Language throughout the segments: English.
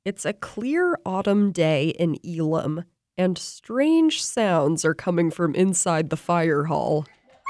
It's a clear autumn day in Elam, and strange sounds are coming from inside the fire hall.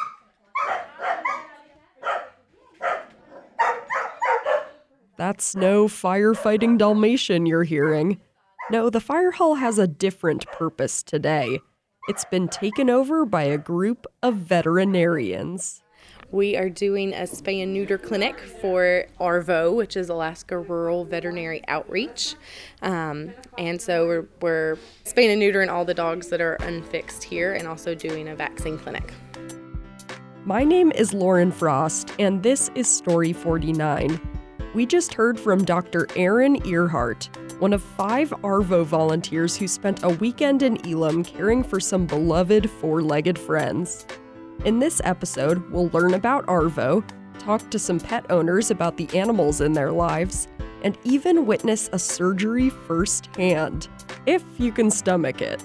That's no firefighting Dalmatian you're hearing. No, the fire hall has a different purpose today. It's been taken over by a group of veterinarians. We are doing a spay and neuter clinic for ARVO, which is Alaska Rural Veterinary Outreach. And so we're spaying and neutering all the dogs that are unfixed here and also doing a vaccine clinic. My name is Lauren Frost, and this is Story 49. We just heard from Dr. Aaron Earhart, one of 5 ARVO volunteers who spent a weekend in Elam caring for some beloved four-legged friends. In this episode, we'll learn about ARVO, talk to some pet owners about the animals in their lives, and even witness a surgery firsthand, if you can stomach it.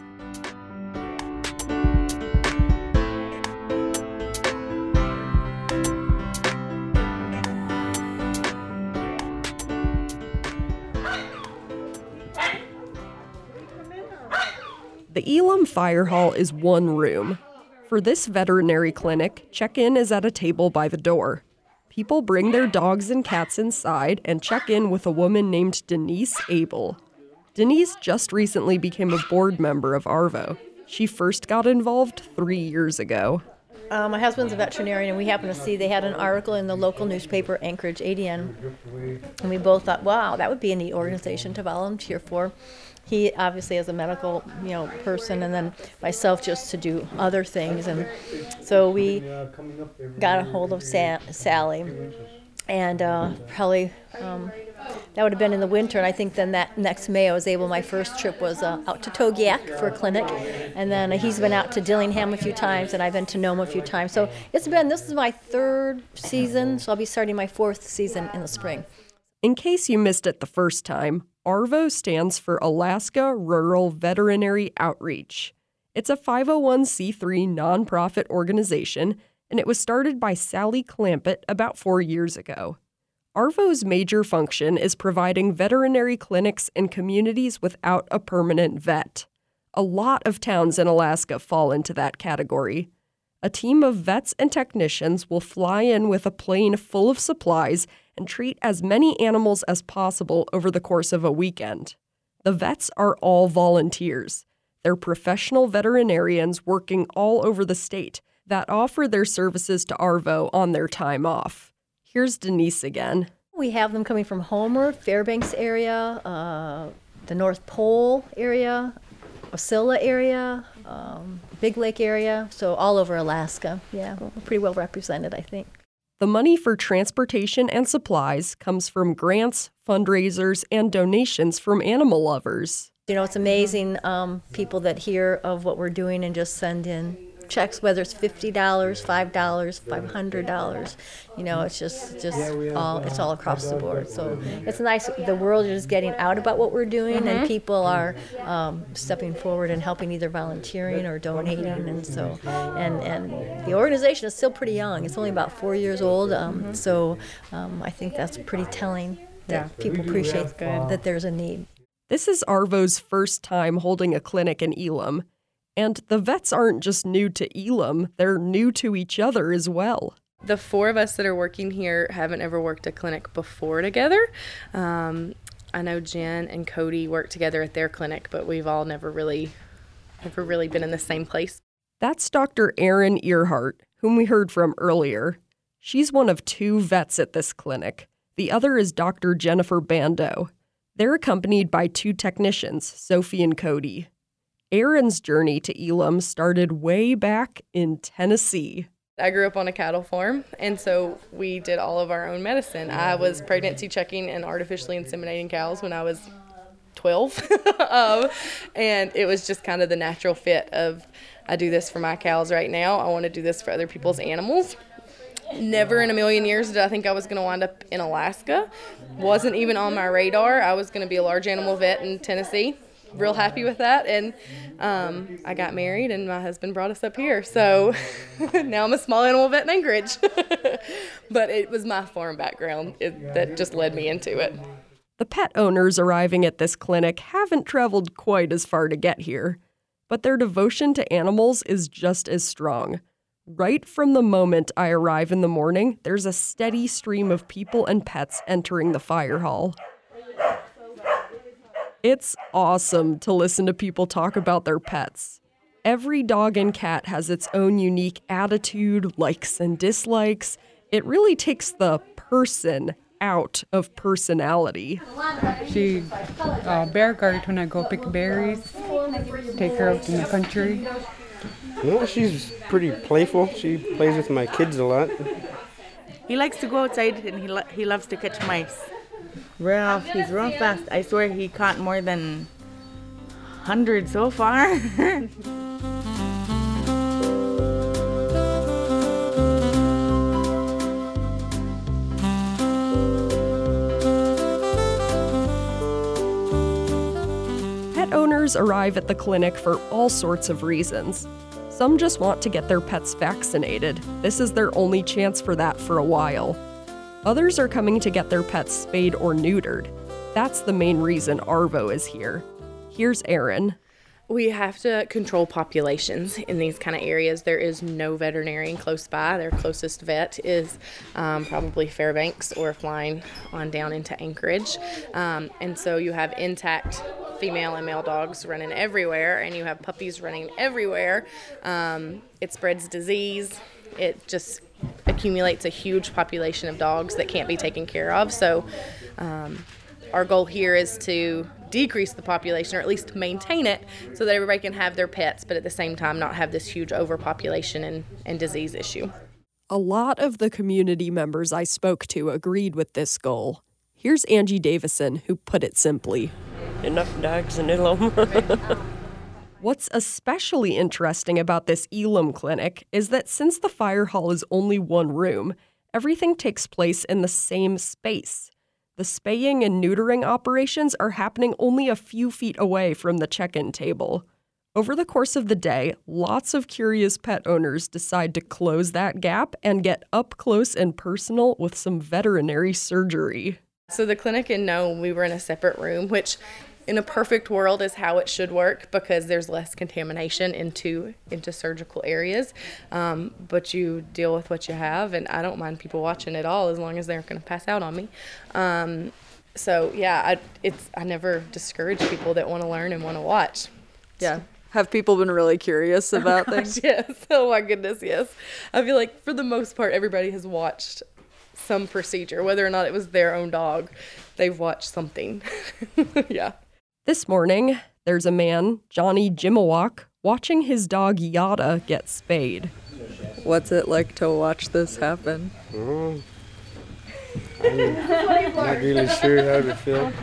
The Elam Fire Hall is one room. For this veterinary clinic, check-in is at a table by the door. People bring their dogs and cats inside and check in with a woman named Denise Abel. Denise just recently became a board member of ARVO. She first got involved 3 years ago. My husband's a veterinarian, and we happened to see they had an article in the local newspaper, Anchorage ADN, and we both thought, wow, that would be a neat organization to volunteer for. He obviously is a medical, person, and then myself just to do other things. And so we got a hold of Sally, and probably that would have been in the winter. And I think then that next May my first trip was out to Togiak for a clinic, and then he's been out to Dillingham a few times, and I've been to Nome a few times. So this is my 3rd season, so I'll be starting my 4th season in the spring. In case you missed it the first time, ARVO stands for Alaska Rural Veterinary Outreach. It's a 501c3 nonprofit organization, and it was started by Sally Clampett about 4 years ago. ARVO's major function is providing veterinary clinics in communities without a permanent vet. A lot of towns in Alaska fall into that category. A team of vets and technicians will fly in with a plane full of supplies and treat as many animals as possible over the course of a weekend. The vets are all volunteers. They're professional veterinarians working all over the state that offer their services to ARVO on their time off. Here's Denise again. We have them coming from Homer, Fairbanks area, the North Pole area, Wasilla area, Big Lake area, so all over Alaska. Yeah, we're pretty well represented, I think. The money for transportation and supplies comes from grants, fundraisers, and donations from animal lovers. It's amazing people that hear of what we're doing and just send in checks, whether it's $50, $5, $500. It's all across the board. So it's nice. The world is getting out about what we're doing, and people are stepping forward and helping, either volunteering or donating. And so, and the organization is still pretty young. It's only about 4 years old. I think that's pretty telling that people appreciate that there's a need. This is ARVO's first time holding a clinic in Elam. And the vets aren't just new to Elam, they're new to each other as well. The 4 of us that are working here haven't ever worked a clinic before together. I know Jen and Cody work together at their clinic, but we've all never really been in the same place. That's Dr. Aaron Earhart, whom we heard from earlier. She's one of 2 vets at this clinic. The other is Dr. Jennifer Bando. They're accompanied by 2 technicians, Sophie and Cody. Aaron's journey to Elam started way back in Tennessee. I grew up on a cattle farm, and so we did all of our own medicine. I was pregnancy checking and artificially inseminating cows when I was 12, and it was just kind of the natural fit of, I do this for my cows right now, I want to do this for other people's animals. Never in a million years did I think I was going to wind up in Alaska. Wasn't even on my radar. I was going to be a large animal vet in Tennessee. Real happy with that, and I got married, and my husband brought us up here, so now I'm a small animal vet in Anchorage. But it was my farm background that just led me into it. The pet owners arriving at this clinic haven't traveled quite as far to get here, but their devotion to animals is just as strong. Right from the moment I arrive in the morning, there's a steady stream of people and pets entering the fire hall. It's awesome to listen to people talk about their pets. Every dog and cat has its own unique attitude, likes and dislikes. It really takes the person out of personality. She bear guard when I go pick berries, take her out in the country. Well, she's pretty playful. She plays with my kids a lot. He likes to go outside and he loves to catch mice. Ralph, he's real fast. I swear he caught more than 100 so far. Pet owners arrive at the clinic for all sorts of reasons. Some just want to get their pets vaccinated. This is their only chance for that for a while. Others are coming to get their pets spayed or neutered. That's the main reason Arvo is here. Here's Erin. We have to control populations in these kind of areas. There is no veterinarian close by. Their closest vet is probably Fairbanks or flying on down into Anchorage. And so you have intact female and male dogs running everywhere, and you have puppies running everywhere. It spreads disease. It just accumulates a huge population of dogs that can't be taken care of. So our goal here is to decrease the population, or at least maintain it, so that everybody can have their pets, but at the same time not have this huge overpopulation and disease issue. A lot of the community members I spoke to agreed with this goal. Here's Angie Davison, who put it simply. Enough dogs in Elam. What's especially interesting about this Elam clinic is that since the fire hall is only one room, everything takes place in the same space. The spaying and neutering operations are happening only a few feet away from the check-in table. Over the course of the day, lots of curious pet owners decide to close that gap and get up close and personal with some veterinary surgery. So the clinic in Nome, we were in a separate room, which in a perfect world is how it should work because there's less contamination into surgical areas. But you deal with what you have, and I don't mind people watching at all as long as they're not going to pass out on me. So yeah, I never discourage people that want to learn and want to watch. Yeah. Have people been really curious about things? Yes. Oh my goodness, yes. I feel like for the most part, everybody has watched some procedure, whether or not it was their own dog. They've watched something. Yeah. This morning, there's a man, Johnny Jimawak, watching his dog Yada get spayed. What's it like to watch this happen? I'm not really sure how to feel.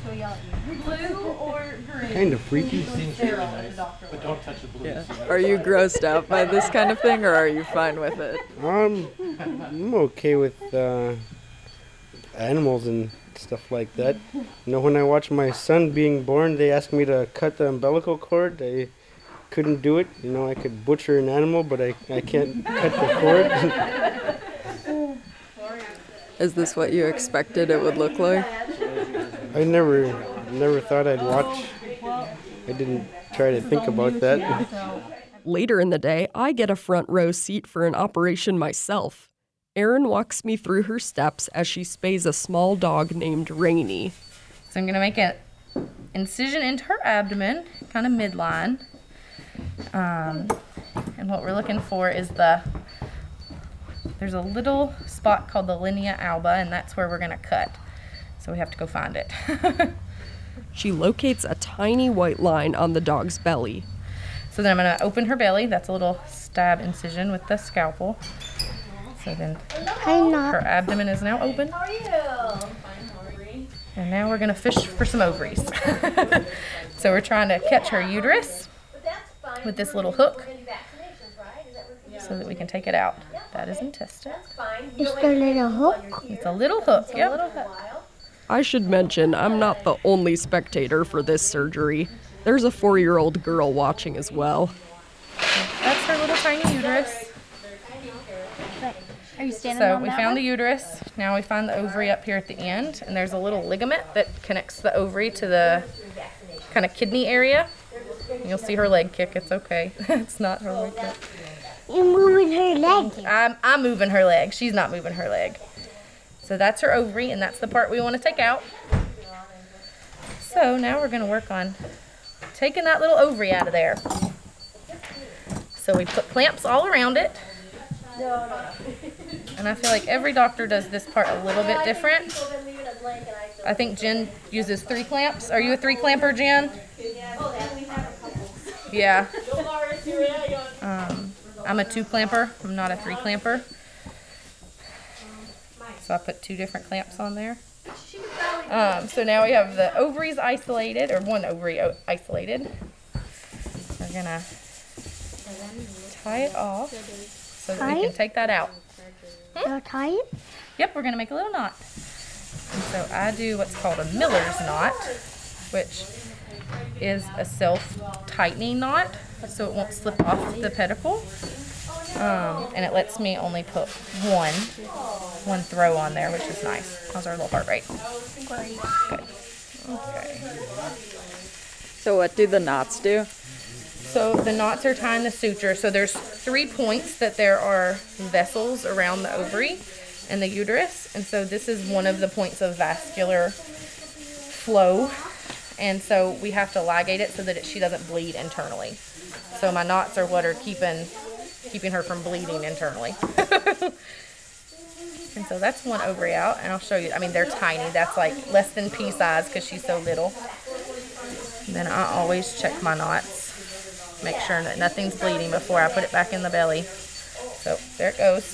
Kind of freaky. Yeah. Are you grossed out by this kind of thing, or are you fine with it? I'm okay with animals and stuff like that. You know, when I watched my son being born, they asked me to cut the umbilical cord. I couldn't do it. You know, I could butcher an animal, but I can't cut the cord. Is this what you expected it would look like? I never thought I'd watch. I didn't try to think about that. Later in the day, I get a front row seat for an operation myself. Erin walks me through her steps as she spays a small dog named Rainy. So I'm going to make an incision into her abdomen, kind of midline. And what we're looking for is there's a little spot called the linea alba, and that's where we're going to cut. So we have to go find it. She locates a tiny white line on the dog's belly. So then I'm going to open her belly. That's a little stab incision with the scalpel. So then her abdomen is now open. How are you? And now we're going to fish for some ovaries. So we're trying to catch her uterus with this little hook so that we can take it out. That is intestine. Is there a little hook? It's a little hook, yep. I should mention, I'm not the only spectator for this surgery. There's a 4-year-old girl watching as well. That's her little tiny uterus. Are you So we found the uterus. Now we find the ovary up here at the end, and there's a little ligament that connects the ovary to the kind of kidney area. You'll see her leg kick. It's okay. It's not her leg kick. You're moving her leg. I'm moving her leg. She's not moving her leg. So that's her ovary, and that's the part we want to take out. So now we're going to work on taking that little ovary out of there. So we put clamps all around it. And I feel like every doctor does this part a little bit different. I think Jen uses 3 clamps. Are you a 3 clamper, Jen? Yeah. I'm a 2 clamper. I'm not a 3 clamper. So I put 2 different clamps on there. So now we have the ovaries isolated, or one ovary isolated. We're gonna tie it off so that we can take that out. Tie it? Yep, we're gonna make a little knot. And so I do what's called a Miller's knot, which is a self-tightening knot, so it won't slip off the pedicle. And it lets me only put one throw on there, which is nice. How's our little heart rate? Great. Good. Okay. So what do the knots do? So the knots are tying the suture. So there's 3 points that there are vessels around the ovary and the uterus. And so this is one of the points of vascular flow. And so we have to ligate it so that she doesn't bleed internally. So my knots are what are keeping her from bleeding internally. And so that's one ovary out, and I'll show you. I mean, they're tiny. That's like less than pea size because she's so little. And then I always check my knots, make sure that nothing's bleeding before I put it back in the belly. So there it goes.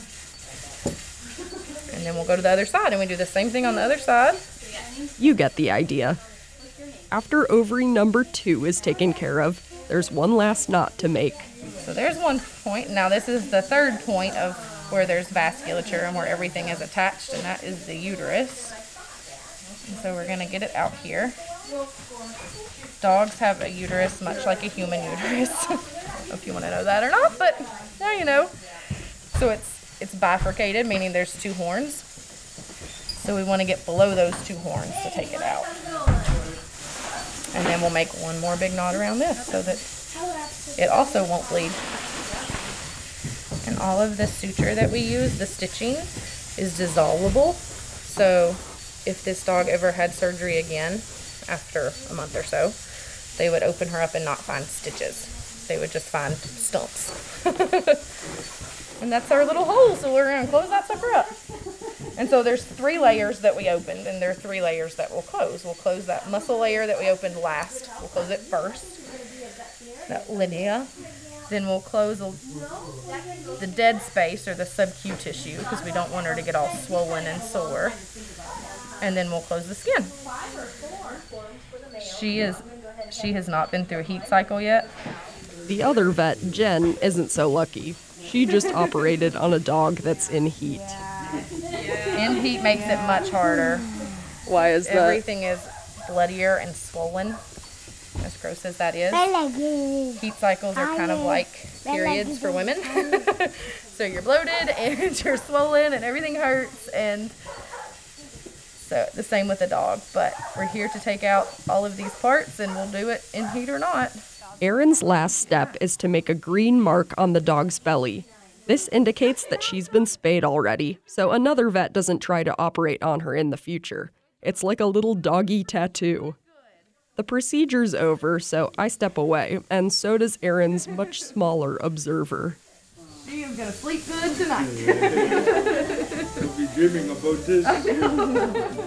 And then we'll go to the other side, and we do the same thing on the other side. You get the idea. After ovary number 2 is taken care of, there's one last knot to make. So there's one point. Now this is the 3rd point of where there's vasculature and where everything is attached, and that is the uterus. And so we're going to get it out here. Dogs have a uterus much like a human uterus. I don't know if you want to know that or not, but now you know. So it's bifurcated, meaning there's 2 horns. So we want to get below those 2 horns to take it out. And then we'll make one more big knot around this so that it also won't bleed. And all of the suture that we use, the stitching, is dissolvable. So if this dog ever had surgery again after a month or so, they would open her up and not find stitches. They would just find stumps. And that's our little hole, so we're going to close that sucker up. And so there's 3 layers that we opened, and there are 3 layers that we'll close. We'll close that muscle layer that we opened last. We'll close it first, that linea. Then we'll close the dead space, or the sub-Q tissue, because we don't want her to get all swollen and sore. And then we'll close the skin. She has not been through a heat cycle yet. The other vet, Jen, isn't so lucky. She just operated on a dog that's in heat. In heat makes it much harder. Why is that? Everything is bloodier and swollen, as gross as that is. Heat cycles are kind of like periods for women. So you're bloated and you're swollen and everything hurts, and so the same with the dog. But we're here to take out all of these parts, and we'll do it in heat or not. Erin's last step is to make a green mark on the dog's belly. This indicates that she's been spayed already, so another vet doesn't try to operate on her in the future. It's like a little doggy tattoo. The procedure's over, so I step away, and so does Erin's much smaller observer. She is gonna sleep good tonight. I'll be dreaming about this.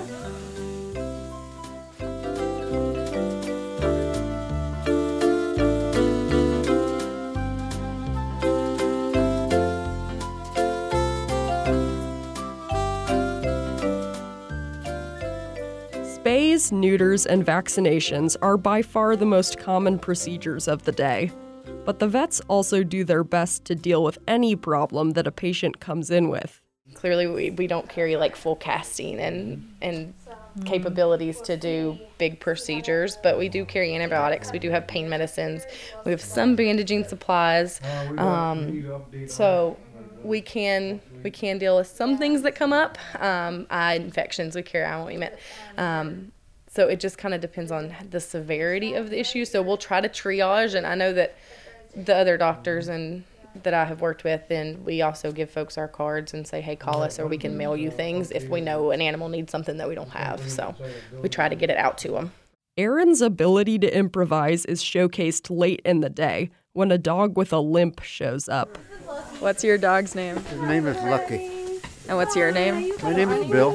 Spays, neuters, and vaccinations are by far the most common procedures of the day. But the vets also do their best to deal with any problem that a patient comes in with. Clearly, we don't carry like full casting and capabilities to do big procedures, but we do carry antibiotics. We do have pain medicines. We have some bandaging supplies. So we can deal with some things that come up. Eye infections, we carry eye ointment. So it just kind of depends on the severity of the issue. So we'll try to triage, and I know that the other doctors and that I have worked with, and we also give folks our cards and say, hey, call us, or we can mail you things if we know an animal needs something that we don't have. So we try to get it out to them. Erin's ability to improvise is showcased late in the day when a dog with a limp shows up. What's your dog's name? His name is Lucky. And what's your name? My name is Bill.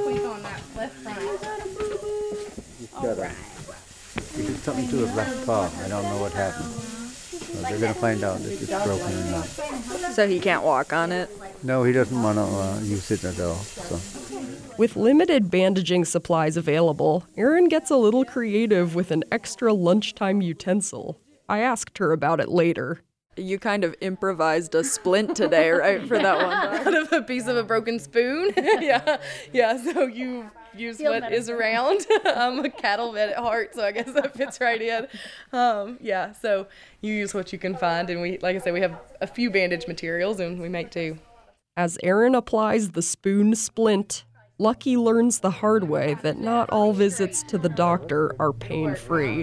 He did something to his left paw. I don't know what happened. So they're going to find out if it's broken or not. So he can't walk on it? No, he doesn't want to use it at all. So. With limited bandaging supplies available, Erin gets a little creative with an extra lunchtime utensil. I asked her about it later. You kind of improvised a splint today, right, for that one dog? Out of a piece of a broken spoon. yeah. So you use what is around. I'm a cattle vet at heart, so I guess that fits right in. So you use what you can find, and we, like I said, we have a few bandage materials, and we make do. As Erin applies the spoon splint, Lucky learns the hard way that not all visits to the doctor are pain-free.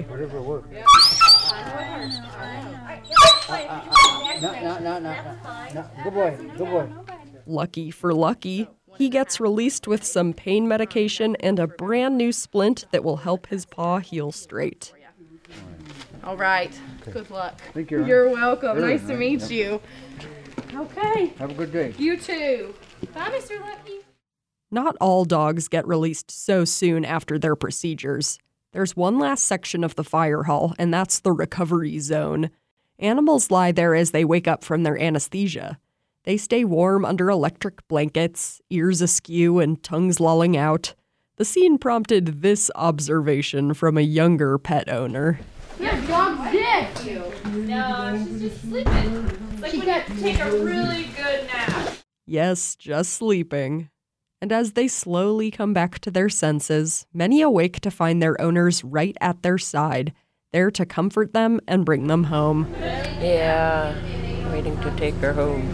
No. Good boy. Lucky for Lucky, he gets released with some pain medication and a brand new splint that will help his paw heal straight. All right. Good luck. Thank you. You're welcome. Very Nice to meet you. Okay. Have a good day. You too. Bye, Mr. Lucky. Not all dogs get released so soon after their procedures. There's one last section of the fire hall, and that's the recovery zone. Animals lie there as they wake up from their anesthesia. They stay warm under electric blankets, ears askew and tongues lolling out. The scene prompted this observation from a younger pet owner. Yeah, dog's dead. No, she's just sleeping. It's like when you take a really good nap. Yes, just sleeping. And as they slowly come back to their senses, many awake to find their owners right at their side, there to comfort them and bring them home. Yeah, waiting to take her home.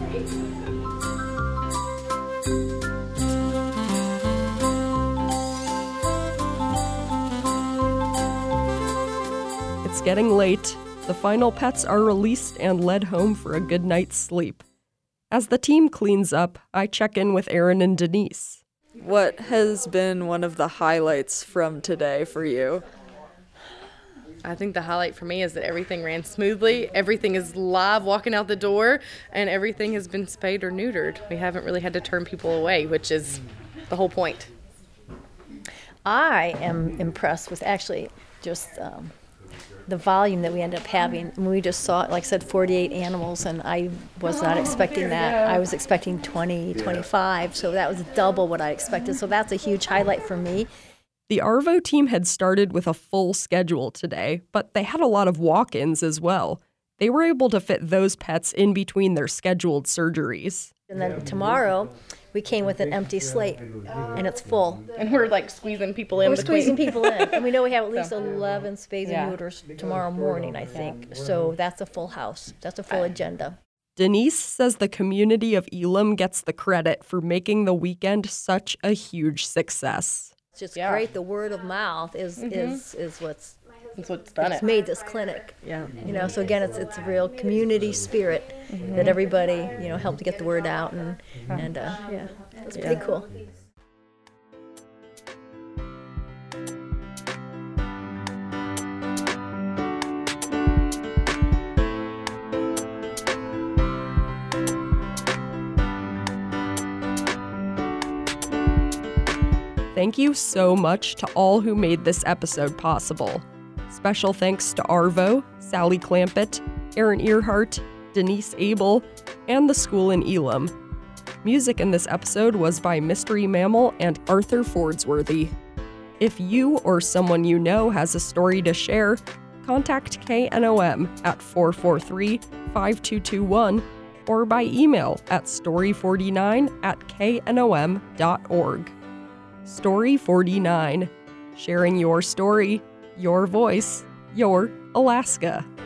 It's getting late. The final pets are released and led home for a good night's sleep. As the team cleans up, I check in with Erin and Denise. What has been one of the highlights from today for you? I think the highlight for me is that everything ran smoothly. Everything is live walking out the door, and everything has been spayed or neutered. We haven't really had to turn people away, which is the whole point. I am impressed with actually just the volume that we end up having. We just saw, like I said, 48 animals, and I was not expecting that. I was expecting 20, 25, so that was double what I expected. So that's a huge highlight for me. The Arvo team had started with a full schedule today, but they had a lot of walk-ins as well. They were able to fit those pets in between their scheduled surgeries. And then tomorrow, we came with an empty slate, and it's full. And we're like squeezing people in. We're squeezing people in. And we know we have at least 11 spays and neuters tomorrow morning, I think. So that's a full house. That's a full agenda. Denise says the community of Elam gets the credit for making the weekend such a huge success. It's just great. The word of mouth is what's done it's made this clinic. Yeah. You know, so again, it's a real community spirit that everybody, helped to get the word out, and it's pretty cool. Thank you so much to all who made this episode possible. Special thanks to Arvo, Sally Clampett, Erin Earhart, Denise Abel, and the school in Elam. Music in this episode was by Mystery Mammal and Arthur Fordsworthy. If you or someone you know has a story to share, contact KNOM at 443-5221 or by email at story49@knom.org. Story 49, sharing your story, your voice, your Alaska.